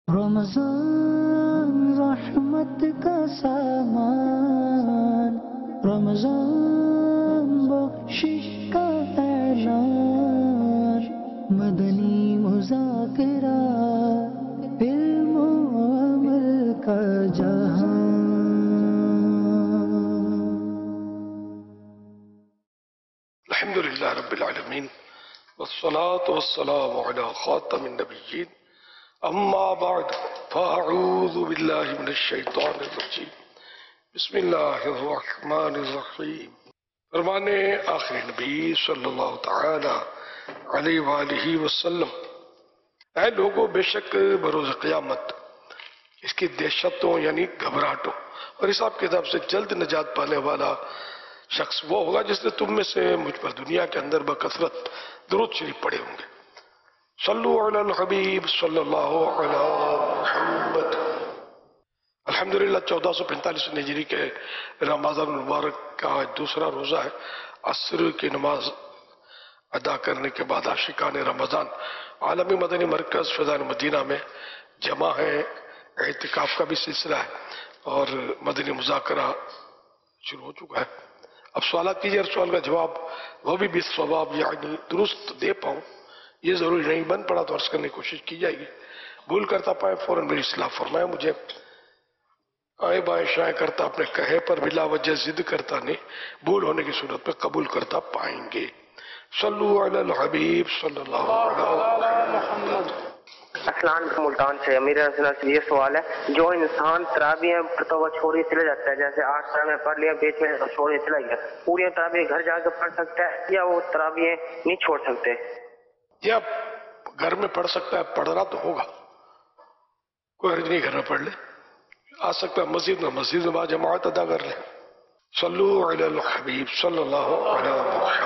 رمضان رحمت کا سامان، رمضان بخشش کا اعلان، مدنی مذاکرہ علم و عمل کا جہان۔ الحمدللہ رب العالمین والصلاة والسلام علی خاتم النبیین، اما بعد فاعوذ باللہ من الشیطان الرجیم، بسم اللہ الرحمن الرحیم۔ فرمان آخر نبی صلی اللہ تعالی علیہ وآلہ وسلم، اے لوگوں، بے شک بروز قیامت اس کی دہشتوں یعنی گھبراہٹوں اور حساب کتاب سے جلد نجات پانے والا شخص وہ ہوگا جس نے تم میں سے مجھ پر دنیا کے اندر بکثرت درود شریف پڑھے ہوں گے۔ صلو علی الحبیب صلی اللہ علی محمد۔ الحمدللہ 1445 ہجری کے رمضان المبارک کا دوسرا روزہ ہے۔ عصر کی نماز ادا کرنے کے بعد عاشقان رمضان عالمی مدنی مرکز فضائل مدینہ میں جمع ہے۔ اعتکاف کا بھی سلسلہ ہے اور مدنی مذاکرہ شروع ہو چکا ہے۔ اب سوالات کیجئے اور سوال کا جواب وہ بھی بالصواب یعنی درست دے پاؤں، یہ ضروری نہیں، بن پڑا تو عرض کرنے کی کوشش کی جائے گی۔ بھول کرتا پائے فوراً میری اصلاح فرمائے مجھے، آئے بائیں شائیں کرتا اپنے کہے پر بلا وجہ ضد کرتا نہیں، بھول ہونے کی صورت میں قبول کرتا پائیں گے۔ صلو علی الحبیب صلی اللہ علیہ وسلم۔ اسلان ملتان سے امیر رسول سے یہ سوال ہے، جو انسان تراویح پڑھتا ہوا چھوڑے چلے جاتا ہے، جیسے 8 تراویح پڑھ لیا بیچ میں چھوڑے چلا گیا، پوری تراویح گھر جا کے پڑھ سکتا ہے یا وہ تراویح نہیں چھوڑ سکتے؟ یا گھر میں پڑھ سکتا ہے، پڑھنا تو ہوگا، کوئی حرج نہیں، گھر میں پڑھ لے، آ سکتا ہے مسجد میں با جماعت ادا کر لے۔ صلو علی الحبیب صلی اللہ علیہ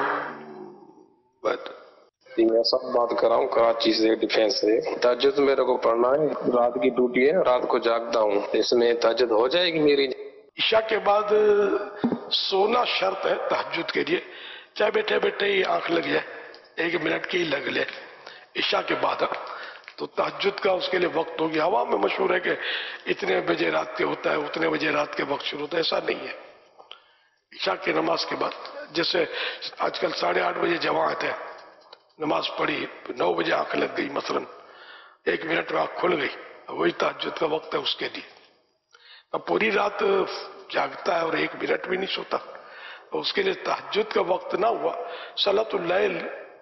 محمد۔ میں سب بات کر رہا ہوں کراچی سے، ڈیفینس سے۔ تہجد میرے کو پڑھنا ہے، رات کی ڈیوٹی ہے، رات کو جاگتا ہوں، اس میں تہجد ہو جائے گی میری؟ عشاء کے بعد سونا شرط ہے تہجد کے لیے، چاہے بیٹھے بیٹھے ہی آنکھ لگ جائے، 1 منٹ کی لگ لے عشاء کے بعد، تو تہجد کا اس کے لیے وقت ہوگی۔ ہوا میں مشہور ہے کہ اتنے بجے رات کے ہوتا ہے، اتنے بجے رات کے وقت شروع ہوتا ہے، ایسا نہیں ہے۔ عشاء کی نماز کے بعد، جیسے آج کل 8:30 بجے جماعت ہے، نماز پڑھی 9 بجے آنکھ لگ گئی مثلا، 1 منٹ میں آنکھ کھل گئی، وہی تہجد کا وقت ہے اس کے لیے۔ اب پوری رات جاگتا ہے اور 1 منٹ بھی نہیں سوتا، اس کے لیے تہجد کا وقت نہ ہوا، صلاۃ اللیل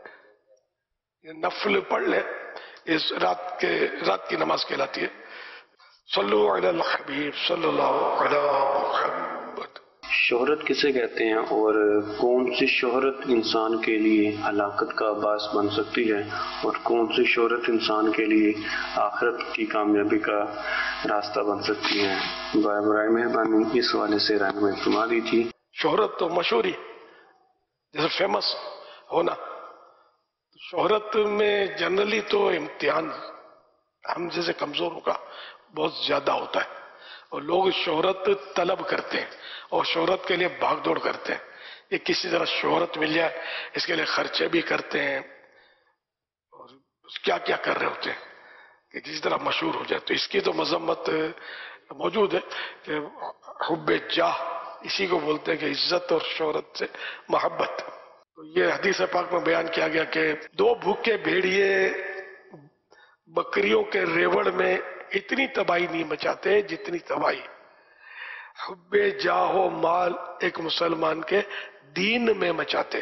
نفل پڑھ لے، اس رات کی نماز کہلاتی ہے۔ صلو علی الحبیب صلی اللہ علیہ محمد۔ شہرت کسے کہتے ہیں اور کون سی شہرت انسان کے لیے ہلاکت کا باعث بن سکتی ہے اور کون سی شہرت انسان کے لیے آخرت کی کامیابی کا راستہ بن سکتی ہے؟ برائے مہربانی اس حوالے سے رہنمائی فرما دیجیے۔ شہرت تو مشہوری، جیسے فیمس ہونا، شہرت میں جنرلی تو امتحان ہم جیسے کمزوروں کا بہت زیادہ ہوتا ہے، اور لوگ شہرت طلب کرتے ہیں اور شہرت کے لیے بھاگ دوڑ کرتے ہیں، یہ کسی طرح شہرت مل جائے اس کے لیے خرچے بھی کرتے ہیں اور کیا کیا کر رہے ہوتے ہیں کہ کسی طرح مشہور ہو جائے۔ تو اس کی تو مذمت موجود ہے کہ حب جاہ اسی کو بولتے ہیں کہ عزت اور شہرت سے محبت۔ تو یہ حدیث پاک میں بیان کیا گیا کہ 2 بھوکے بھیڑیے بکریوں کے ریوڑ میں اتنی تباہی نہیں مچاتے جتنی تباہی حب جاہ و مال ایک مسلمان کے دین میں مچاتے،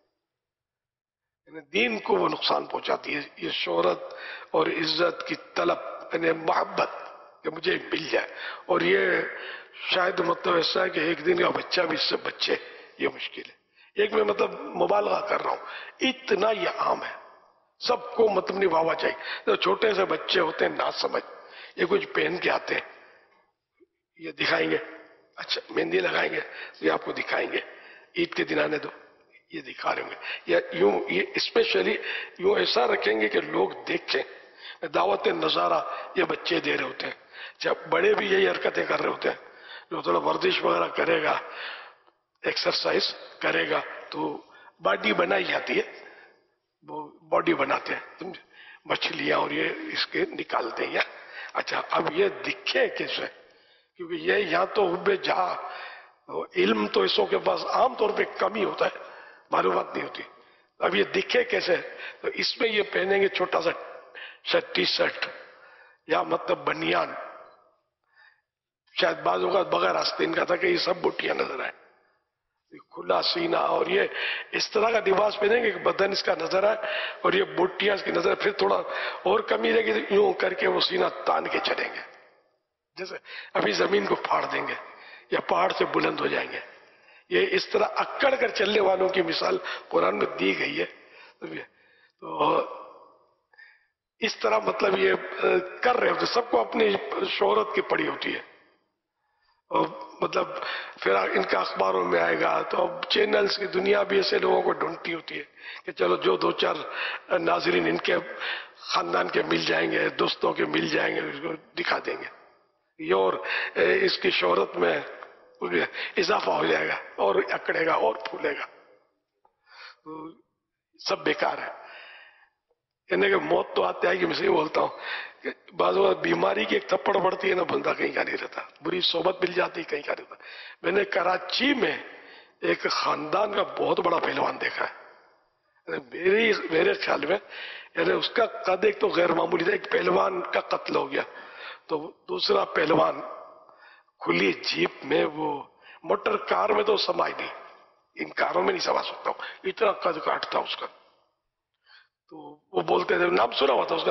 یعنی دین کو وہ نقصان پہنچاتی ہے۔ یہ شہرت اور عزت کی طلب، یعنی محبت کہ مجھے مل جائے، اور یہ شاید مطلب ایسا ہے کہ ایک دن کا بچہ بھی اس سے بچے، یہ مشکل ہے۔ ایک میں مطلب مبالغہ کر رہا ہوں، اتنا یہ عام ہے، سب کو مطلب نہیں واہ چاہیے۔ جو چھوٹے سے بچے ہوتے ہیں نا سمجھ، یہ کچھ پہن کے آتے ہیں، یہ دکھائیں گے، اچھا مہندی لگائیں گے یہ آپ کو دکھائیں گے، عید کے دن آنے دو یہ دکھا رہے ہوں گے، یا یوں یہ اسپیشلی یوں ایسا رکھیں گے کہ لوگ دیکھیں۔ دعوت نظارہ یہ بچے دے رہے ہوتے ہیں، جب بڑے بھی یہی حرکتیں کر رہے ہوتے ہیں، جو تھوڑا ورزش وغیرہ کرے گا، ایکسرسائز کرے گا تو باڈی بنائی جاتی ہے، وہ باڈی بناتے ہیں، مچھلیاں اور یہ اس کے نکالتے ہیں، اچھا اب یہ دکھے کیسے؟ کیونکہ یہ یہاں تو حب جہاں علم تو اسوں کے پاس عام طور پہ کم ہی ہوتا ہے، معلومات نہیں ہوتی. اب یہ دکھے کیسے؟ تو اس میں یہ پہنیں گے چھوٹا سا ٹی شرٹ یا مطلب بنیان، شاید بعض اوقات بغیر آستین کا تھا کہ یہ سب بوٹیاں نظر آئے، کھلا سینہ، اور یہ اس طرح کا لباس پہنیں گے کہ بدن اس کا نظر آئے اور یہ بوٹیاں اس کی نظر، پھر تھوڑا اور کمی رہے گی تو یوں کر کے وہ سینہ تان کے چلیں گے، جیسے ابھی زمین کو پھاڑ دیں گے یا پہاڑ سے بلند ہو جائیں گے. یہ اس طرح اکڑ کر چلنے والوں کی مثال قرآن میں دی گئی ہے. تو اس طرح مطلب یہ کر رہے ہوتے، سب کو اپنی شہرت کی پڑی ہوتی ہے، اور مطلب پھر ان کا اخباروں میں آئے گا تو اب چینلز کی دنیا بھی ایسے لوگوں کو ڈھونڈتی ہوتی ہے کہ چلو جو دو چار ناظرین ان کے خاندان کے مل جائیں گے، دوستوں کے مل جائیں گے، اس کو دکھا دیں گے، یہ اور اس کی شہرت میں اضافہ ہو جائے گا اور اکڑے گا اور پھولے گا. سب بیکار ہے. یعنی کہ موت تو آتے آئے گی. میں سے یہ بولتا ہوں کہ بعض اوقات بیماری کی ایک تھپڑ پڑتی ہے نا، بندہ کہیں کا نہیں رہتا، بری صحبت مل جاتی کہیں کا نہیں رہتا. میں نے کراچی میں ایک خاندان کا بہت بڑا پہلوان دیکھا ہے، میرے خیال میں یعنی اس کا قد ایک تو غیر معمولی تھا. ایک پہلوان کا قتل ہو گیا تو دوسرا پہلوان کھلی جیپ میں، وہ موٹر کار میں تو سما ہی نہیں، ان کاروں میں نہیں سما سکتا ہوں، اتنا قد کاٹ تھا اس کا. تو وہ بولتے تھے، نام سنا ہوا تھا اس کا،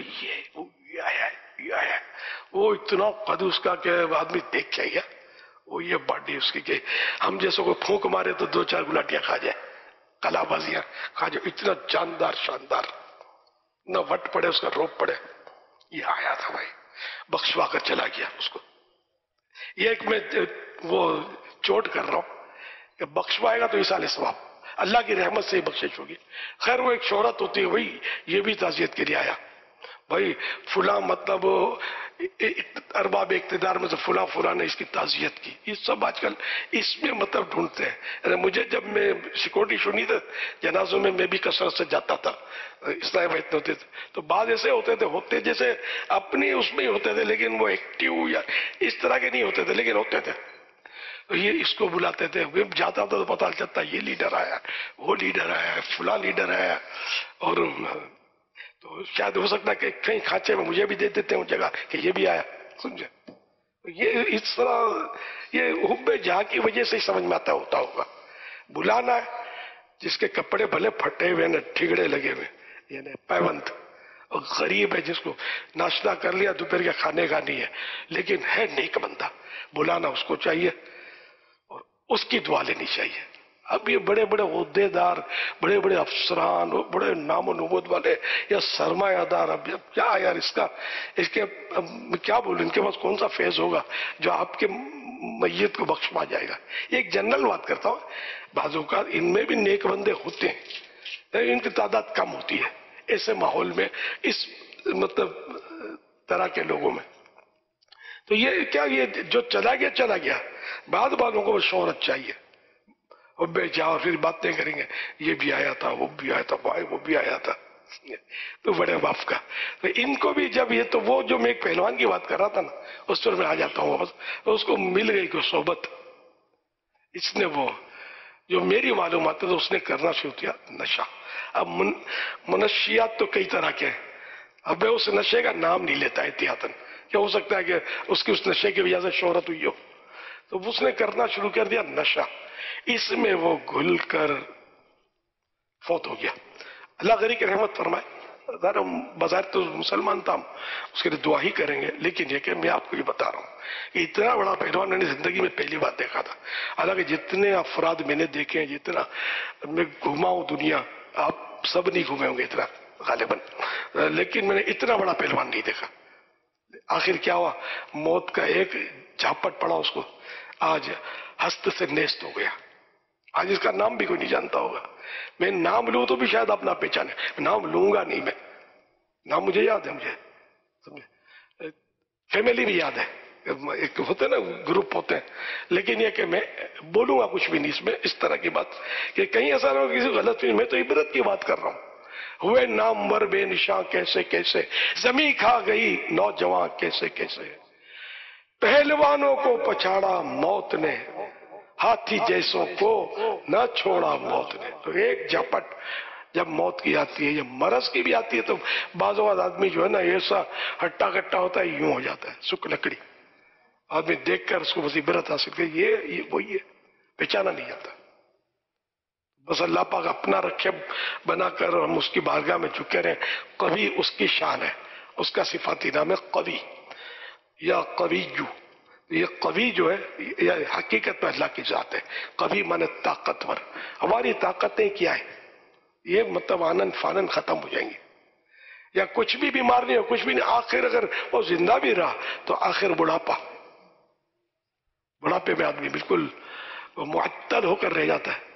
یہ آیا ہے، وہ اتنا قد اس کا کہ آدمی دیکھ کے گیا، وہ یہ باڈی اس کی کہ ہم جیسے کو پھونک مارے تو دو چار گلاٹیاں کھا جائے، کلا بازیاں کھا جائے، اتنا جاندار شاندار، نہ وٹ پڑے اس کا، روپ پڑے. یہ آیا تھا بھائی، بخشوا کر چلا گیا اس کو. یہ ایک میں وہ چوٹ کر رہا ہوں کہ بخشوائے گا تو اس علیہ ثواب، اللہ کی رحمت سے ہی بخشش ہوگی. خیر وہ ایک شہرت ہوتی ہے، وہی یہ بھی تعزیت کے لیے آیا بھائی فلاں، مطلب ارباب اقتدار میں سے فلاں نے اس کی تعزیت کی. یہ سب آج کل اس میں مطلب ڈھونڈتے ہیں. مجھے جب میں سیکورٹی شنی تھا جنازوں میں بھی کثرت سے جاتا تھا، اسلامی بیت ہوتے تھے تو بعض ایسے ہوتے جیسے اپنی اس میں ہی ہوتے تھے، لیکن وہ ایکٹیو یا اس طرح کے نہیں ہوتے تھے، لیکن ہوتے تھے. یہ اس کو بلاتے تھے، جاتا تھا تو پتہ چلتا یہ لیڈر آیا، وہ لیڈر آیا، فلاں لیڈر آیا، اور تو شاید ہو سکتا ہے کہ کہیں کھانچے میں مجھے بھی دے دیتے ہیں جگہ کہ یہ بھی آیا، سمجھے. یہ اس طرح یہ حب جہاں کی وجہ سے ہی سمجھ میں آتا ہوتا ہوگا. بلانا ہے جس کے کپڑے بھلے پھٹے ہوئے ہیں، ٹھگڑے لگے ہوئے، یعنی پیوند، اور غریب ہے جس کو ناشتہ کر لیا دوپہر کے کھانے کا نہیں ہے، لیکن ہے نیک بندہ، بلانا اس کو چاہیے اور اس کی دعا لینی چاہیے. اب یہ بڑے بڑے عہدے دار، بڑے بڑے افسران، بڑے نام و نبوت والے یا سرمایہ دار، اب کیا یار اس کے کیا بولوں، ان کے پاس کون سا فیض ہوگا جو آپ کے میت کو بخشوا جائے گا. ایک جنرل بات کرتا ہوں، بعض اوقات ان میں بھی نیک بندے ہوتے ہیں، ان کی تعداد کم ہوتی ہے ایسے ماحول میں، اس مطلب طرح کے لوگوں میں. تو یہ کیا، یہ جو چلا گیا. بعض والوں کو شہرت چاہیے، اور بے جاؤ پھر باتیں کریں گے، یہ بھی آیا تھا، وہ بھی آیا تھا، بھائی وہ بھی آیا تھا، تو بڑے باپ کا. تو ان کو بھی جب یہ، تو وہ جو میں ایک پہلوان کی بات کر رہا تھا نا، اس پر میں آ جاتا ہوں واپس. اس کو مل گئی کوئی صحبت، اس نے وہ جو میری معلومات ہے تو اس نے کرنا شروع کیا نشہ. اب منشیات تو کئی طرح کے ہیں، اب میں اس نشے کا نام نہیں لیتا احتیاطاً، کیا ہو سکتا ہے کہ اس کی اس نشے کی وجہ سے شہرت ہوئی ہو. تو اس نے کرنا شروع کر دیا نشہ، اس میں وہ گھل کر فوت ہو گیا. اللہ غری کی رحمت فرمائے. بظاہر تو مسلمان تھا، اس کے لیے دعا ہی کریں گے، لیکن یہ کہ میں آپ کو یہ بتا رہا ہوں کہ اتنا بڑا پہلوان میں نے زندگی میں پہلی بار دیکھا تھا. حالانکہ جتنے افراد میں نے دیکھے ہیں، جتنا میں گھوما ہوں دنیا، آپ سب نہیں گھومے ہوں گے اتنا غالباً، لیکن میں نے اتنا بڑا پہلوان نہیں دیکھا. آخر کیا ہوا، موت کا ایک جھاپٹ پڑا اس کو، آج ہست سے نیست ہو گیا. آج اس کا نام بھی کوئی نہیں جانتا ہوگا. میں نام لوں تو بھی شاید آپ نہ پہچانے، نام لوں گا نہیں. میں نام مجھے یاد ہے، مجھے سمجھے، فیملی بھی یاد ہے، ایک ہوتے نا گروپ ہوتے ہیں، لیکن یہ کہ میں بولوں گا کچھ بھی نہیں اس میں، اس طرح کی بات کہ کہیں ایسا نہ ہو کسی غلط فہمی. میں تو عبرت کی بات کر رہا ہوں ہوئے نامور بے نشاں کیسے کیسے، زمیں کھا گئی نوجوان کیسے کیسے، پہلوانوں کو پچھاڑا موت نے، ہاتھی جیسوں کو نہ چھوڑا موت نے۔ تو ایک جھپٹ جب موت کی آتی ہے یا مرض کی بھی آتی ہے تو بعض اوقات آدمی جو ہے نا ایسا ہٹا کٹا ہوتا ہے، یوں ہو جاتا ہے سک لکڑی، آدمی دیکھ کر اس کو عبرت حاصل کر یہ وہی ہے، پہچانا نہیں جاتا۔ بس اللہ پاک اپنا رکھے بنا کر ہم اس کی بارگاہ میں جھکے رہیں۔ قوی اس کی شان ہے، اس کا صفاتی نام ہے قوی یا قویجو۔ یہ قوی جو ہے یہ حقیقت میں اللہ کی ذات ہے۔ قوی مانے طاقتور۔ ہماری طاقتیں کیا ہے؟ یہ مطلب آنن فانن ختم ہو جائیں گے، یا کچھ بھی بیمار نہیں ہو، کچھ بھی نہیں، آخر اگر وہ زندہ بھی رہا تو آخر بڑھاپے میں آدمی بالکل معطل ہو کر رہ جاتا ہے۔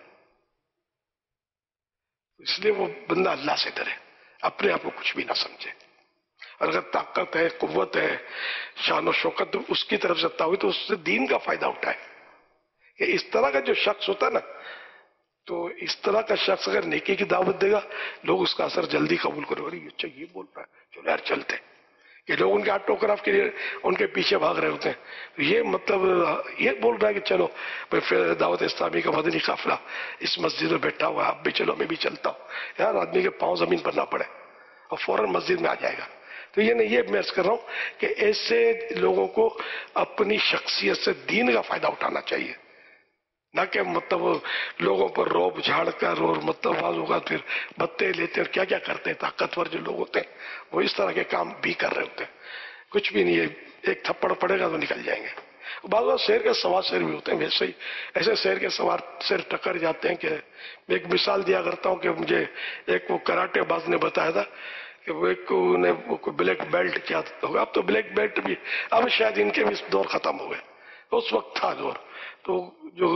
اس لیے وہ بندہ اللہ سے ڈرے، اپنے آپ کو کچھ بھی نہ سمجھے، اور اگر طاقت ہے، قوت ہے، شان و شوکت تو اس کی طرف سے ہوئی تو اس سے دین کا فائدہ اٹھائے۔ کہ اس طرح کا جو شخص ہوتا ہے نا، تو اس طرح کا شخص اگر نیکی کی دعوت دے گا لوگ اس کا اثر جلدی قبول کرو، ارے اچھا یہ بول رہا ہے چلو یار چلتے ہیں، کہ لوگ ان کے آٹوگراف کے لیے ان کے پیچھے بھاگ رہے ہوتے ہیں، یہ مطلب یہ بول رہا ہے کہ چلو پھر دعوت اسلامی کا مدنی قافلہ اس مسجد میں بیٹھا ہوا ہے، اب بھی چلو میں بھی چلتا ہوں، یار آدمی کے پاؤں زمین پر نہ پڑے اور فوراً مسجد میں آ جائے گا۔ تو یہ نہیں، یہ میں عرض کر رہا ہوں کہ ایسے لوگوں کو اپنی شخصیت سے دین کا فائدہ اٹھانا چاہیے، نہ کہ مطلب لوگوں پر روب جھاڑ کر اور مطلب بعض اوقات پھر بتے لیتے اور کیا کیا کرتے ہیں۔ طاقتور جو لوگ ہوتے ہیں وہ اس طرح کے کام بھی کر رہے ہوتے ہیں، کچھ بھی نہیں ہے، ایک تھپڑ پڑے گا تو نکل جائیں گے۔ بعض اوقات شیر کے سوار شیر بھی ہوتے ہیں، ویسے ہی ایسے شیر کے سوار شیر ٹکر جاتے ہیں کہ میں ایک مثال دیا کرتا ہوں کہ مجھے ایک وہ کراٹے باز نے بتایا تھا کہ وہ ایک بلیک بیلٹ کیا ہوگا، اب تو بلیک بیلٹ بھی اب شاید ان کے بھی دور ختم ہو گئے، اس وقت تھا دور۔ تو جو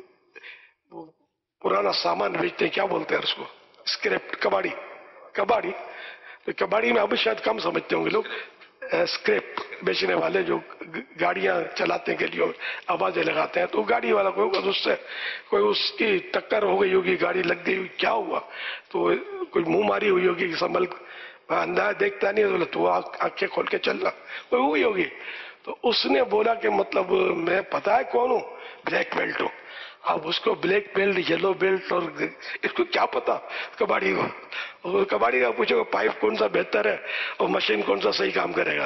پرانا سامان بیچتے ہیں، کیا بولتے ہیں اس کو، اسکریپ، کباڑی تو کباڑی میں اب شاید کم سمجھتے ہوں گے لوگ، اسکریپ بیچنے والے جو گاڑیاں چلاتے ہیں گلیوں میں آوازیں لگاتے ہیں، تو گاڑی والا کوئی ہوگا، اس سے کوئی اس کی ٹکر ہو گئی ہوگی، گاڑی لگ گئی ہوگی، کیا ہوا تو کوئی منہ ماری ہوئی ہوگی، سنبھل اندازہ دیکھتا نہیں ہے تو آنکھیں کھول کے چلنا کوئی ہوئی ہوگی۔ تو اس نے بولا کہ مطلب میں پتا ہے کون ہوں، بلیک بیلٹ ہوں۔ اب اس کو بلیک بیلٹ، یلو بیلٹ، اور اس کو کیا پتا کباڑی کو، اور کباڑی کا پوچھو پائپ کون سا بہتر ہے اور مشین کون سا صحیح کام کرے گا،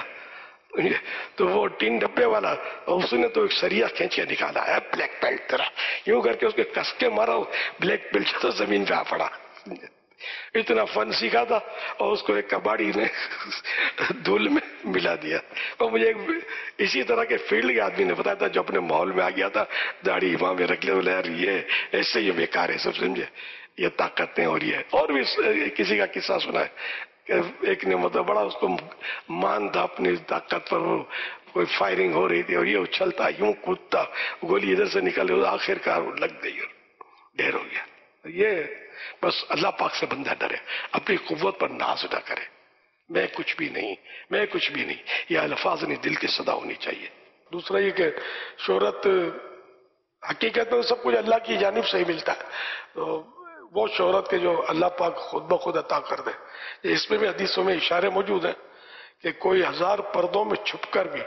تو وہ 3 ڈبے والا، اور اس نے تو ایک سریا کھینچ کے نکالا ہے بلیک بیلٹ طرح، یوں کر کے اس کے کس کے مارا، بلیک بیلٹ تو زمین پہ آ پڑا۔ اتنا فن سیکھا تھا اور اس کو ایک کباڑی نے دھول میں ملا دیا۔ اور مجھے اسی طرح کے فیلڈ کے آدمی نے بتایا تھا جو اپنے ماحول میں آ گیا تھا، داڑھی وہاں میں رکھ لے، یار یہ ایسے یہ بیکار ہے، سب سمجھے، یہ طاقتیں ہو رہی ہے۔ اور بھی کسی کا قصہ سنا ہے کہ ایک نے مطلب بڑا اس کو مان تھا اپنی طاقت پر، وہ کوئی فائرنگ ہو رہی تھی اور یہ اچھلتا یوں کودتا، گولی ادھر سے نکل رہی، آخر کار وہ لگ گئی اور ڈھیر ہو گیا۔ یہ بس اللہ پاک سے بندہ ڈرے، اپنی قوت پر ناز نہ کرے، میں کچھ بھی نہیں، میں کچھ بھی نہیں، یہ الفاظ نہیں، دل کی صدا ہونی چاہیے۔ دوسرا یہ کہ شہرت حقیقت میں سب کچھ اللہ کی جانب سے ہی ملتا ہے، تو وہ شہرت کے جو اللہ پاک خود بخود عطا کر دے۔ اس میں بھی حدیثوں میں اشارے موجود ہیں کہ کوئی 1000 پردوں میں چھپ کر بھی،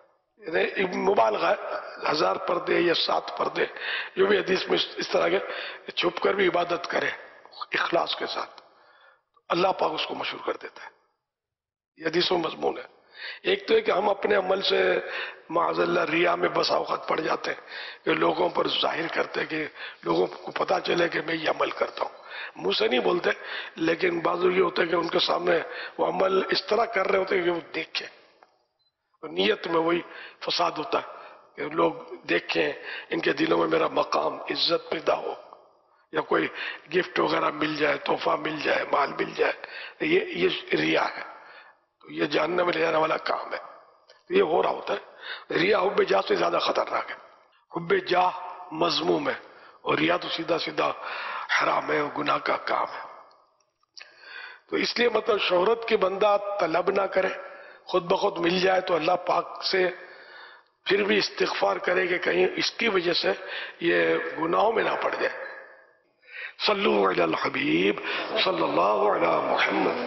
مبالغہ ہے، 1000 پردے یا 7 پردے جو بھی حدیث میں اس طرح کے، چھپ کر بھی عبادت کرے اخلاص کے ساتھ، اللہ پاک اس کو مشہور کر دیتا ہے۔ یہ حدیثوں مضمون ہے۔ ایک تو ہے کہ ہم اپنے عمل سے معاذ اللہ ریا میں بسا اوقات پڑ جاتے ہیں کہ لوگوں پر ظاہر کرتے کہ لوگوں کو پتا چلے کہ میں یہ عمل کرتا ہوں، منہ سے نہیں بولتے، لیکن بعض یہ ہوتا ہے کہ ان کے سامنے وہ عمل اس طرح کر رہے ہوتے ہیں کہ وہ دیکھیں، نیت میں وہی فساد ہوتا ہے کہ لوگ دیکھیں، ان کے دلوں میں میرا مقام، عزت پیدا ہو، یا کوئی گفٹ وغیرہ مل جائے، تحفہ مل جائے، مال مل جائے، یہ ریا ہے، تو یہ جہنم میں لے جانے والا کام ہے۔ تو یہ ہو رہا ہوتا ہے۔ ریا حب جاہ سے زیادہ خطرناک ہے، حب جاہ مذموم ہے اور ریا تو سیدھا سیدھا حرام ہے اور گناہ کا کام ہے۔ تو اس لیے مطلب شہرت کی بندہ طلب نہ کرے، خود بخود مل جائے تو اللہ پاک سے پھر بھی استغفار کرے کہ کہیں اس کی وجہ سے یہ گناہوں میں نہ پڑ جائے۔ صلو علی الحبیب صلی اللہ علی محمد.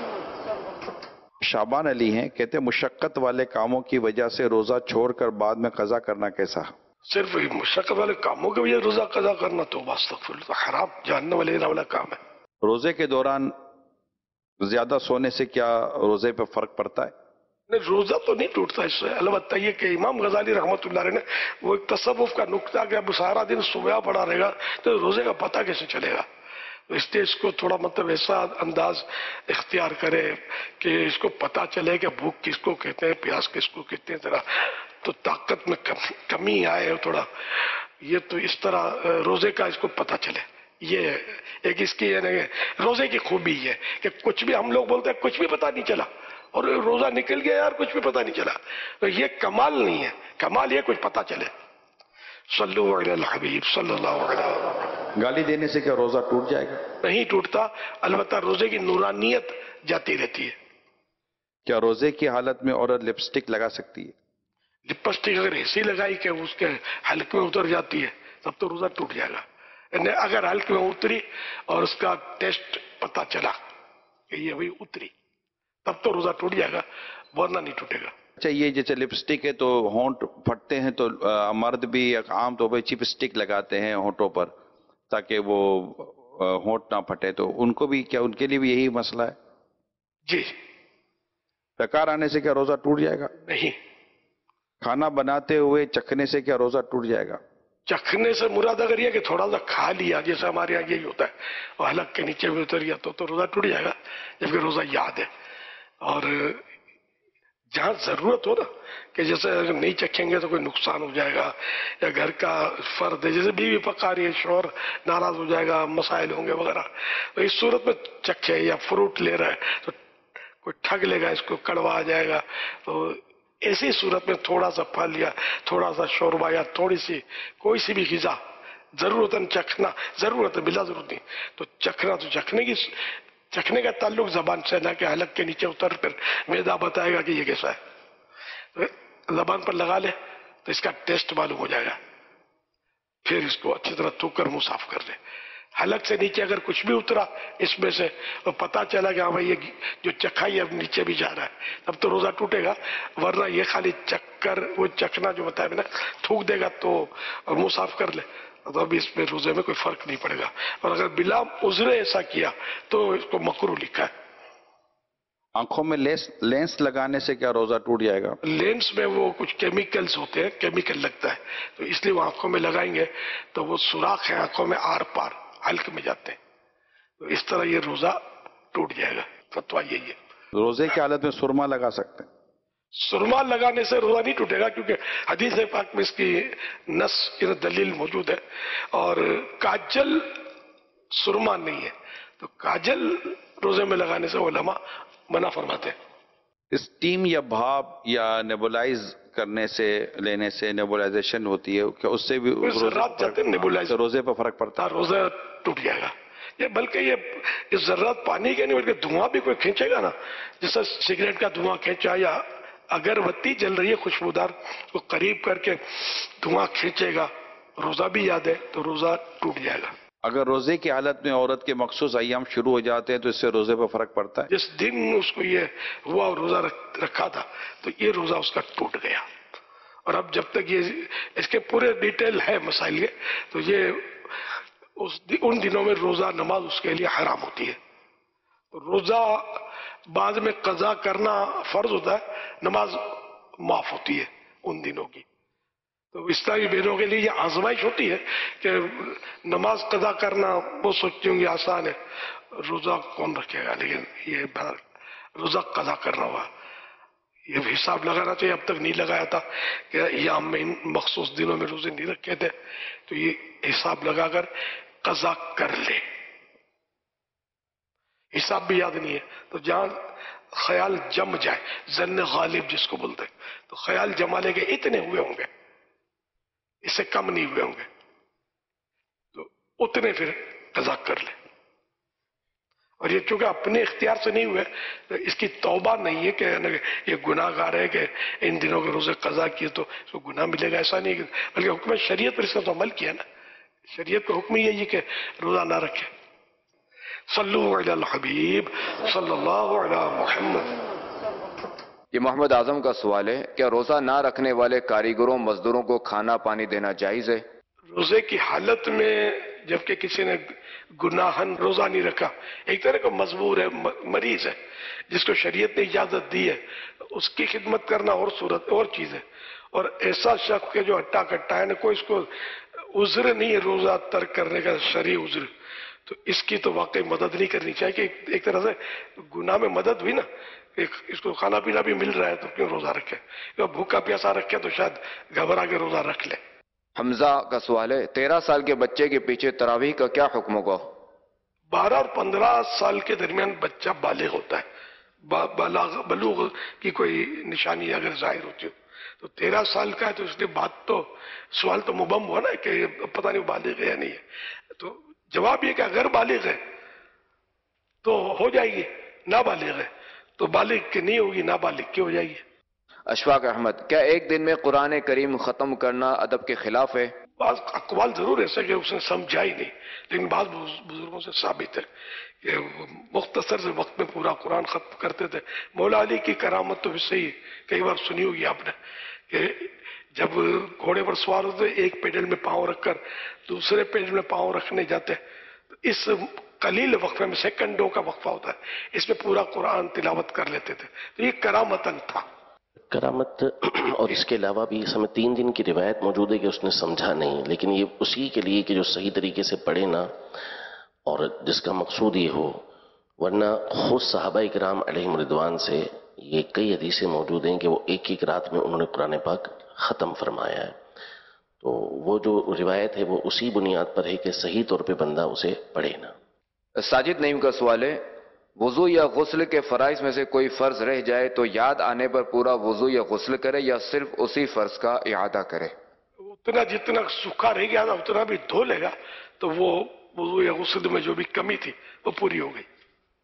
شعبان علی ہیں، کہتے ہیں مشقت والے کاموں کی وجہ سے روزہ چھوڑ کر بعد میں قضا کرنا کیسا؟ صرف مشقت والے کاموں کے وجہ روزہ قضا کرنا تو استغفر اللہ، حرام جہنم والا کام ہے. روزے کے دوران زیادہ سونے سے کیا روزے پہ فرق پڑتا ہے؟ نہیں، روزہ تو نہیں ٹوٹتا اس سے. البتہ یہ کہ امام غزالی رحمۃ اللہ علیہ نے وہ ایک تصوف کا نقطہ کہ اب سارا دن سویا پڑا رہے گا تو روزے کا پتہ کیسے چلے گا. اس لیے اس کو تھوڑا مطلب ایسا انداز اختیار کرے کہ اس کو پتہ چلے کہ بھوک کس کو کہتے ہیں، پیاس کس کو کہتے ہیں، ذرا تو طاقت میں کمی آئے تھوڑا. یہ تو اس طرح روزے کا اس کو پتہ چلے. یہ ایک اس کی روزے کی خوبی ہے کہ کچھ بھی ہم لوگ بولتے ہیں کچھ بھی پتہ نہیں چلا اور روزہ نکل گیا یار کچھ بھی پتہ نہیں چلا. تو یہ کمال نہیں ہے، کمال یہ کچھ پتہ چلے. صلو علی الحبیب صلی اللہ علیہ وسلم. گالی دینے سے کیا روزہ ٹوٹ جائے گا؟ نہیں ٹوٹتا، البتہ روزے کی نورانیت جاتی رہتی ہے. کیا روزے کی حالت میں عورت لپسٹک لگا سکتی ہے؟ لپسٹک اگر ایسی لگائی کہ اس کے حلق میں اتر جاتی ہے تب تو روزہ ٹوٹ جائے گا. یعنی اگر حلق میں اتری اور اس کا ٹیسٹ پتہ چلا کہ یہ وہی اتری تب تو روزہ ٹوٹ جائے گا، ورنہ نہیں ٹوٹے گا. اچھا، یہ جیسے لپسٹک ہے تو ہونٹ پھٹتے ہیں تو مرد بھی عام طور پہ چپسٹک لگاتے ہیں ہونٹوں پر تاکہ وہ ہونٹ نہ پھٹے، تو ان کو بھی کیا ان کے لیے بھی یہی مسئلہ ہے؟ جی ڈکار آنے سے کیا روزہ ٹوٹ جائے گا؟ نہیں. کھانا بناتے ہوئے چکھنے سے کیا روزہ ٹوٹ جائے گا؟ چکھنے سے مراد اگر یہ کہ تھوڑا سا کھا لیا جیسے ہمارے یہاں یہی ہوتا ہے اور حلق کے نیچے بھی اتر گیا تو روزہ ٹوٹ جائے گا، جبکہ روزہ یاد ہے. اور جہاں ضرورت ہو نا کہ جیسے اگر نہیں چکھیں گے تو کوئی نقصان ہو جائے گا یا گھر کا فرد ہے، جیسے بیوی پکا رہی ہے شوہر ناراض ہو جائے گا، مسائل ہوں گے وغیرہ، تو اس صورت میں چکھے. یا فروٹ لے رہا ہے تو کوئی ٹھگ لے گا، اس کو کڑوا آ جائے گا، تو ایسی صورت میں تھوڑا سا پھل یا تھوڑا سا شوربہ یا تھوڑی سی کوئی سی بھی غذا ضرورتاً چکھنا ضرورت ہے، بلا ضرورت نہیں تو چکھنا. تو چکھنے کا تعلق زبان سے نہ کہ حلق کے نیچے اتر کر معدہ بتائے گا کہ یہ کیسا ہے. زبان پر لگا لے تو اس کا ٹیسٹ معلوم ہو جائے گا، پھر اس کو اچھی طرح تھوک کر منہ صاف کر لے. حلق سے نیچے اگر کچھ بھی اترا اس میں سے تو پتہ چلا کہ ہاں بھائی یہ جو چکھا ہی اب نیچے بھی جا رہا ہے تب تو روزہ ٹوٹے گا. ورنہ یہ خالی چکھ کر وہ چکھنا جو بتایا میں نے تھوک دے گا تو منہ صاف کر لے تو اب اس میں روزے میں کوئی فرق نہیں پڑے گا. اور اگر بلا عذر ایسا کیا تو اس کو مکروہ لکھا ہے. آنکھوں میں لینس لگانے سے کیا روزہ ٹوٹ جائے گا؟ لینس میں وہ کچھ کیمیکلز ہوتے ہیں، کیمیکل لگتا ہے تو اس لیے وہ آنکھوں میں لگائیں گے تو وہ سوراخ ہے آنکھوں میں آر پار حلق میں جاتے ہیں، تو اس طرح یہ روزہ ٹوٹ جائے گا. فتویٰ یہی ہے. روزے کی حالت میں سرما لگا سکتے ہیں؟ سرما لگانے سے روزہ نہیں ٹوٹے گا کیونکہ حدیث پاک میں اس کی نص دلیل موجود ہے. اور کاجل سرما نہیں ہے تو کاجل روزے میں لگانے سے علماء منع فرماتے ہیں. اسٹیم یا بھاپ یا نیبولائز کرنے سے لینے سے نیبولائزیشن ہوتی ہے کہ اس سے بھی ذرات جاتے ہیں نیبولائز، روزے پہ فرق پڑتا ہے؟ روزہ ٹوٹ جائے گا. یہ بلکہ یہ ذرات پانی کے نہیں بلکہ دھواں بھی کوئی کھینچے گا نا، جیسے سگریٹ کا دھواں کھینچا یا اگربتی جل رہی ہے خوشبودار کو قریب کر کے دھواں کھینچے گا، روزہ بھی یاد ہے تو روزہ ٹوٹ جائے گا. اگر روزے کی حالت میں عورت کے مخصوص ایام شروع ہو جاتے ہیں تو اس سے روزے پہ فرق پڑتا ہے؟ جس دن اس کو یہ ہوا اور روزہ رکھا تھا تو یہ روزہ اس کا ٹوٹ گیا. اور اب جب تک یہ اس کے پورے ڈیٹیل ہے مسائل کے تو یہ ان دنوں میں روزہ نماز اس کے لیے حرام ہوتی ہے. روزہ بعد میں قضا کرنا فرض ہوتا ہے، نماز معاف ہوتی ہے ان دنوں کی. تو اسلامی بہنوں کے لیے یہ آزمائش ہوتی ہے کہ نماز قضا کرنا وہ سوچتی ہوں گی آسان ہے، روزہ کون رکھے گا، لیکن یہ روزہ قضا کرنا ہوا یہ حساب لگانا چاہیے. اب تک نہیں لگایا تھا کہ ایام میں ان مخصوص دنوں میں روزے نہیں رکھے تھے تو یہ حساب لگا کر قضا کر لے. حساب بھی یاد نہیں ہے تو جہاں خیال جم جائے، ظن غالب جس کو بولتے تو خیال جما لے کے اتنے ہوئے ہوں گے، اس سے کم نہیں ہوئے ہوں گے تو اتنے پھر قضا کر لے. اور یہ چونکہ اپنے اختیار سے نہیں ہوئے تو اس کی توبہ نہیں ہے کہ یہ گناہ گار ہے کہ ان دنوں کے روزے قضا کیے تو اس کو گناہ ملے گا، ایسا نہیں، بلکہ حکم شریعت پر اس کا تو عمل کیا نا. شریعت کا حکم یہی ہے کہ روزہ نہ رکھے. صلو علی الحبیب صلی اللہ علی محمد۔ یہ محمد اعظم کا سوال ہے، کیا روزہ نہ رکھنے والے کاریگروں مزدوروں کو کھانا پانی دینا جائز ہے؟ روزے کی حالت میں جبکہ کسی نے گناہن روزہ نہیں رکھا، ایک طرح کا مجبور ہے، مریض ہے، جس کو شریعت نے اجازت دی ہے، اس کی خدمت کرنا اور صورت اور چیز ہے۔ اور ایسا شخص کے جو ہٹا کٹا ہے نا، کوئی اس کو عذر نہیں ہے روزہ ترک کرنے کا، شرعی عذر، تو اس کی تو واقعی مدد نہیں کرنی چاہیے کہ ایک طرح سے گناہ میں مدد بھی نا، اس کو کھانا پینا بھی مل رہا ہے تو کیوں روزہ رکھے، بھوکا پیاسا رکھے تو شاید گھبرا کے روزہ رکھ لے۔ حمزہ کا سوال ہے، 13 سال کے بچے کے پیچھے تراویح کا کیا حکم ہوگا؟ 12 اور 15 سال کے درمیان بچہ بالغ ہوتا ہے، بلوغ کی کوئی نشانی اگر ظاہر ہوتی ہو تو 13 سال کا ہے، تو اس نے بات تو سوال تو مبہم ہوا نا کہ پتہ نہیں بالغ ہے یا نہیں ہے، تو جواب یہ کہ اگر بالغ ہے تو ہو جائے گی، نابالغ ہے تو بالغ کی نہیں ہوگی، نابالغ کی ہو جائے گی۔ اشفاق احمد، کیا ایک دن میں قرآن کریم ختم کرنا ادب کے خلاف ہے؟ بعض اقوال ضرور ایسے کہ اس نے سمجھا ہی نہیں، لیکن بعض بزرگوں سے ثابت ہے کہ وہ مختصر سے وقت میں پورا قرآن ختم کرتے تھے۔ مولا علی کی کرامت تو ویسے ہی کئی بار سنی ہوگی آپ نے کہ جب گھوڑے پر سوار ہوتے ایک پیڈل میں پاؤں رکھ کر دوسرے پیڈل میں پاؤں رکھنے جاتے، تو اس قلیل وقفے میں سیکنڈوں کا وقفہ ہوتا ہے، اس میں پورا قرآن تلاوت کر لیتے تھے، تو یہ کرامتاً تھا۔ کرامت اور اس کے علاوہ بھی اس میں 3 دن کی روایت موجود ہے کہ اس نے سمجھا نہیں، لیکن یہ اسی کے لیے کہ جو صحیح طریقے سے پڑھے نا اور جس کا مقصود یہ ہو، ورنہ خود صحابہ اکرام علیہم رضوان سے یہ کئی حدیثیں موجود ہیں کہ وہ ایک رات میں انہوں نے قرآن پاک ختم فرمایا ہے، تو وہ جو روایت ہے وہ اسی بنیاد پر ہے کہ صحیح طور پہ بندہ اسے پڑھے نا۔ ساجد نعیم کا سوال ہے، وضو یا غسل کے فرائض میں سے کوئی فرض رہ جائے تو یاد آنے پر پورا وضو یا غسل کرے یا صرف اسی فرض کا اعادہ کرے؟ اتنا جتنا سوکھا رہ گیا تھا اتنا بھی دھو لے گا تو وہ وضو یا غسل میں جو بھی کمی تھی وہ پوری ہو گئی۔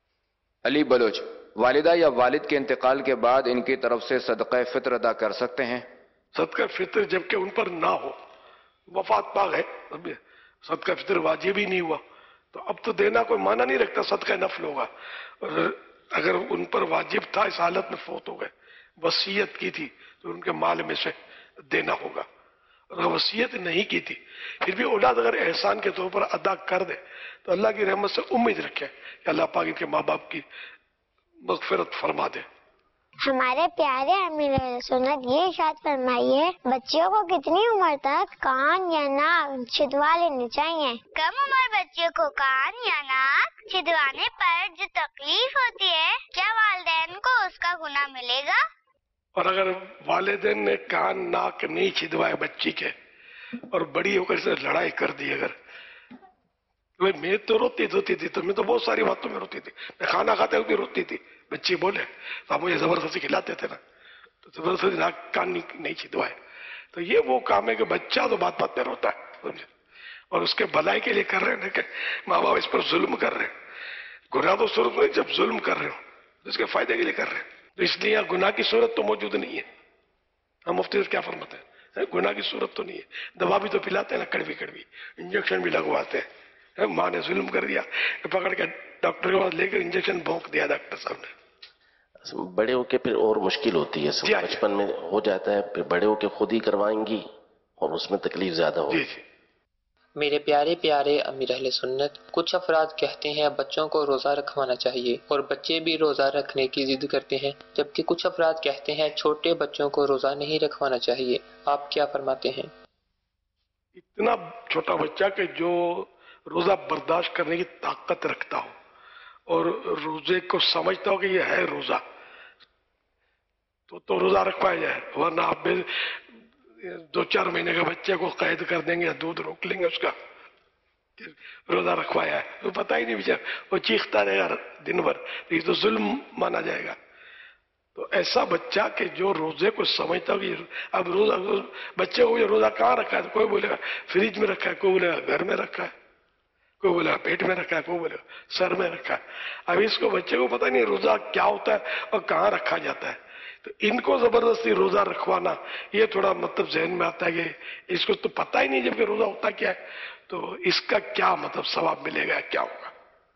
علی بلوچ، والدہ یا والد کے انتقال کے بعد ان کی طرف سے صدقہ فطر ادا کر سکتے ہیں؟ صدقہ فطر جبکہ ان پر نہ ہو، وفات پا گئے، صدقہ فطر واجب ہی نہیں ہوا، تو اب تو دینا کوئی معنی نہیں رکھتا، صدقہ نفل ہوگا۔ اور اگر ان پر واجب تھا، اس حالت میں فوت ہو گئے، وصیت کی تھی تو ان کے مال میں سے دینا ہوگا، اور اگر وصیت نہیں کی تھی پھر بھی اولاد اگر احسان کے طور پر ادا کر دے تو اللہ کی رحمت سے امید رکھے کہ اللہ پاک ان کے ماں باپ کی مغفرت فرما دے۔ ہمارے پیارے امیر سنت یہ ارشاد فرمائیے، بچوں کو کتنی عمر تک کان یا ناک چھدوا لینے چاہیے؟ کم عمر بچوں کو کان یا ناک چھدوانے پر جو تکلیف ہوتی ہے، کیا والدین کو اس کا گناہ ملے گا؟ اور اگر والدین نے کان ناک نہیں چھدوائے بچی کے اور بڑی ہو کر سے لڑائی کر دی، اگر میں تو روتی تھی تو میں تو بہت ساری باتوں میں روتی تھی، میں کھانا کھاتے ہوئے بھی روتی تھی، بچی بولے تو آپ مجھے زبردستی کھلاتے تھے نا، تو زبردستی ناک کان نہیں چھدوائے، تو یہ وہ کام ہے کہ بچہ تو بات بات میں روتا ہے، اور اس کے بھلائی کے لیے کر رہے ہیں کہ ماں باپ اس پر ظلم کر رہے ہیں۔ گناہ تو صورت میں جب ظلم کر رہے ہو اس کے فائدے کے لیے کر رہے ہیں، تو اس لیے گناہ کی صورت تو موجود نہیں ہے۔ ہم مفتی کیا فرماتے ہیں، گناہ کی صورت تو نہیں ہے، دوا بھی تو پلاتے ہیں نا، کڑوی انجیکشن بھی لگواتے ہیں، ماں نے ظلم کر دیا، پکڑ کے ڈاکٹر کے پاس لے کر انجیکشن بھونک دیا ڈاکٹر صاحب نے۔ بڑے ہو کے پھر اور مشکل ہوتی ہے، بچپن میں ہو جاتا ہے، پھر بڑے ہو کے خود ہی کروائیں گی اور اس میں تکلیف زیادہ ہوگی۔ میرے پیارے پیارے امیر اہل سنت، کچھ افراد کہتے ہیں بچوں کو روزہ رکھوانا چاہیے اور بچے بھی روزہ رکھنے کی ضد کرتے ہیں، جبکہ کچھ افراد کہتے ہیں چھوٹے بچوں کو روزہ نہیں رکھوانا چاہیے، آپ کیا فرماتے ہیں؟ اتنا چھوٹا بچہ کہ جو روزہ برداشت کرنے کی طاقت رکھتا ہو اور روزے کو سمجھتا ہو کہ یہ ہے روزہ، تو روزہ رکھوایا جائے، ورنہ آپ 2-4 مہینے کے بچے کو قید کر دیں گے یا دودھ روک لیں گے اس کا، روزہ رکھوایا ہے، وہ پتہ ہی نہیں بیچارہ، وہ چیختا رہے گا دن بھر، یہ تو ظلم مانا جائے گا۔ تو ایسا بچہ کہ جو روزے کو سمجھتا ہو کہ اب روزہ، بچے کو یہ روزہ کہاں رکھا ہے، تو کوئی بولے گا فریج میں رکھا ہے، کوئی بولے گا گھر میں رکھا ہے، کوئی بولے گا پیٹ میں رکھا ہے، کوئی بولے گا سر میں رکھا ہے۔ اب اس کو بچے کو پتہ نہیں روزہ کیا ہوتا ہے اور کہاں رکھا جاتا ہے، تو ان کو زبردستی روزہ رکھوانا یہ تھوڑا مطلب ذہن میں آتا ہے کہ اس کو تو پتہ ہی نہیں جب کہ روزہ ہوتا کیا ہے، تو اس کا کیا مطلب ثواب ملے گا، کیا ہوگا۔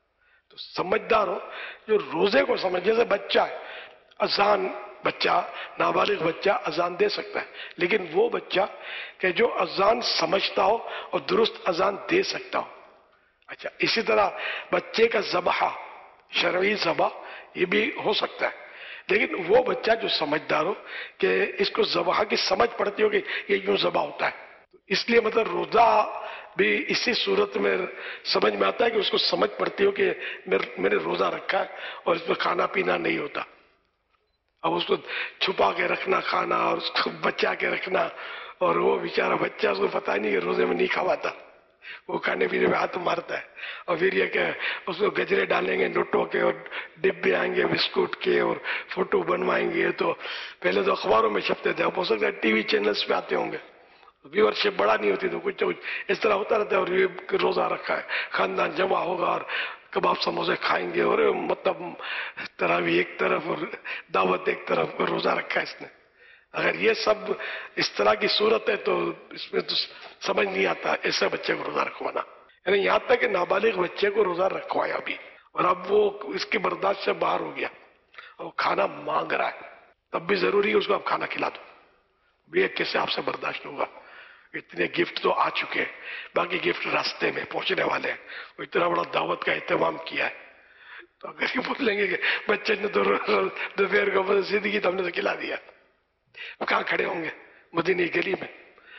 تو سمجھدار ہو جو روزے کو سمجھ، جیسے بچہ ہے، اذان بچہ، نابالغ بچہ اذان دے سکتا ہے، لیکن وہ بچہ کہ جو اذان سمجھتا ہو اور درست اذان دے سکتا ہو. اچھا، اسی طرح بچے کا ذبح، شرعی ذبح یہ بھی ہو سکتا ہے، لیکن وہ بچہ جو سمجھدار ہو کہ اس کو ذبح کی سمجھ پڑتی ہو کہ یہ یوں ذبح ہوتا ہے. اس لیے مطلب روزہ بھی اسی صورت میں سمجھ میں آتا ہے کہ اس کو سمجھ پڑتی ہو کہ میں نے روزہ رکھا ہے اور اس میں کھانا پینا نہیں ہوتا. اب اس کو چھپا کے رکھنا کھانا اور اس کو بچا کے رکھنا، اور وہ بیچارہ بچہ اس کو پتہ نہیں کہ روزے میں نہیں کھواتا، وہ کھانے پینے میں ہاتھ مارتا ہے. اور پھر یہ کہ اس کو گجرے ڈالیں گے نوٹوں کے اور ڈبے آئیں گے بسکٹ کے اور فوٹو بنوائیں گے. تو پہلے تو اخباروں میں چھپتے تھے، اب ہو سکتا ہے ٹی وی چینلز پہ آتے ہوں گے، ویورشپ بڑا نہیں ہوتی تو کچھ اس طرح ہوتا رہتا ہے. اور یہ روزہ رکھا ہے، خاندان جمع ہوگا اور کباب سموسے کھائیں گے، اور مطلب تراویح ایک طرف اور دعوت ایک طرف، روزہ رکھا ہے اس نے. اگر یہ سب اس طرح کی صورت ہے تو اس میں تو سمجھ نہیں آتا ایسے بچے کو روزہ رکھوانا. یعنی یہاں تک کہ نابالغ بچے کو روزہ رکھوایا بھی، اور اب وہ اس کی برداشت سے باہر ہو گیا اور کھانا مانگ رہا ہے، تب بھی ضروری ہے اس کو آپ کھانا کھلا دو. یہ کیسے آپ سے برداشت ہوگا؟ اتنے گفٹ تو آ چکے ہیں، باقی گفٹ راستے میں پہنچنے والے ہیں. وہ اتنا بڑا دعوت کا اہتمام کیا ہے، تو اگر یہ بولیں گے کہ بچے نے تو دوپہر کو زندگی تو ہم نے تو کھلا دیا، کہاں کھڑے ہوں گے مدینہ گلی میں؟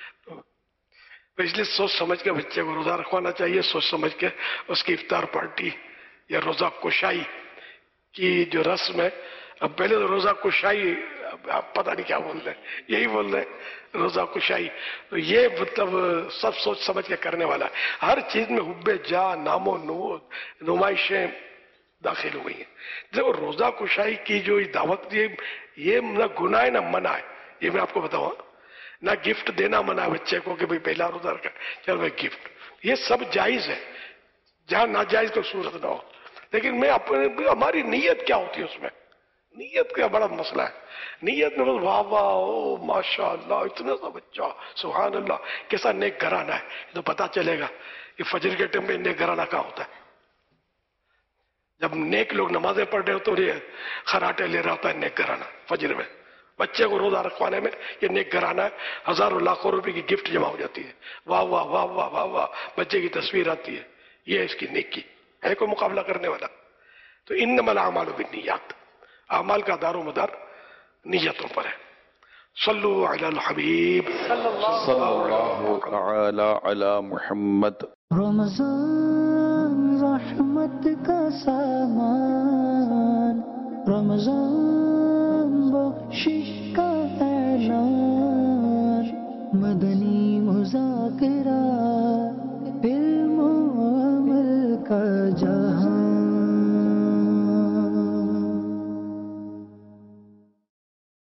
تو اس لیے سوچ سمجھ کے بچے کو روزہ رکھوانا چاہیے، سوچ سمجھ کے اس کی افطار پارٹی یا روزہ کشائی کی جو رسم ہے. اب پہلے تو روزہ کشائی آپ پتہ نہیں کیا بول رہے ہیں، یہی بول رہے ہیں روزہ کشائی. تو یہ مطلب سب سوچ سمجھ کے کرنے والا ہے. ہر چیز میں حب جا، نام و نمائشیں داخل ہو گئی ہیں. جب روزہ کشائی کی جو دعوت یہ نہ گناہ ہے نہ منع ہے. یہ میں آپ کو بتاؤں، نہ گفٹ دینا منع ہے بچے کو کہ بھئی پہلا روزہ رکھا چل بھائی گفٹ، یہ سب جائز ہے جہاں ناجائز کو صورت نہ ہو. لیکن میں ہماری نیت کیا ہوتی ہے اس میں؟ نیت کا بڑا مسئلہ ہے. نیت میں بس واہ واہ او ماشاء اللہ اتنا سا بچہ سبحان اللہ کیسا نیک گھرانہ ہے. تو پتا چلے گا کہ فجر کے ٹائم پہ نیک گھرانہ کہاں ہوتا ہے. جب نیک لوگ نمازیں پڑھ رہے ہو تو یہ خراٹے لے رہا ہوتا ہے نیک گھرانہ فجر میں. بچے کو روزہ رکھوانے میں یہ نیک گھرانہ ہے. ہزاروں لاکھوں روپے کی گفٹ جمع ہو جاتی ہے. واہ واہ واہ واہ واہ واہ بچے کی تصویر آتی ہے. یہ اس کی نیکی ہے. کوئی مقابلہ کرنے والا؟ تو انما الاعمال بالنیات، اعمال کا دار و مدار نیتوں پر ہے. صلو علی الحبیب صلی اللہ تعالی علی محمد. رمضان رحمت کا سامان، رمضان بخشش کا اعلان، مدنی مذاکرہ علم و عمل کا جا